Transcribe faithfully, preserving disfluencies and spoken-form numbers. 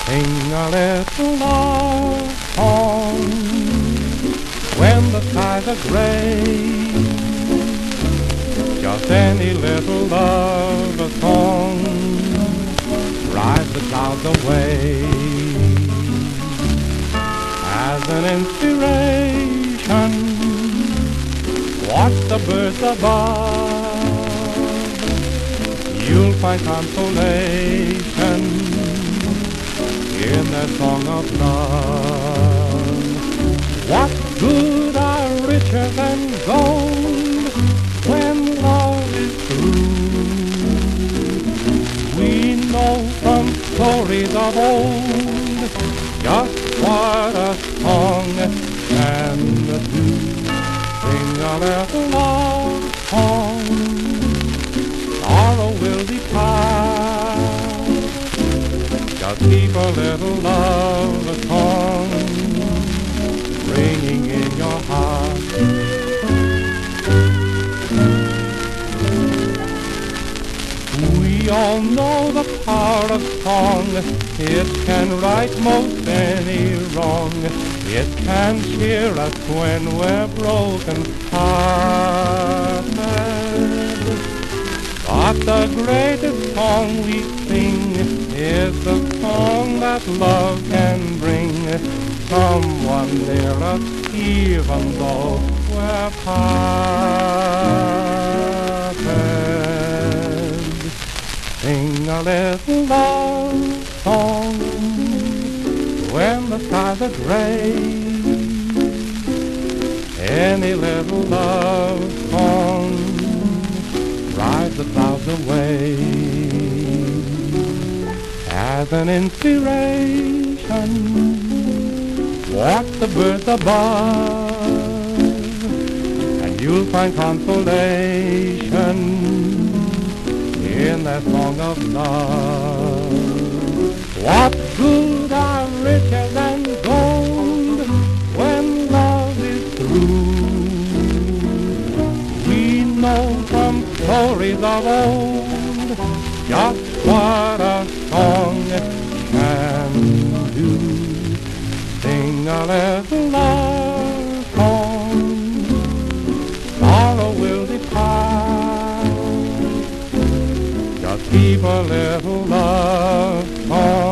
Sing a little love song when the skies are gray. Just any little love song drives the clouds away. As an inspiration, watch the birds above. You'll find consolation in their song of love. What good are riches and gold when love is true? We know from stories of old just what a song can do. Sing a little love song, sorrow will depart. Just keep a little love song ringing in your heart. We all know the power of song. It can right most any wrong. It can cheer us when we're broken hearted. But the greatest song we sing is the song that love can bring. Someone near us even though we're parted. Sing a little love song when the skies are gray. Any little love song drives the clouds away. As an inspiration, watch the birds above, and you'll find consolation in that song of love. What good are riches and gold when love is through? We know from stories of old just what a song can do. Sing a little love song, sorrow will depart. Just keep a little love song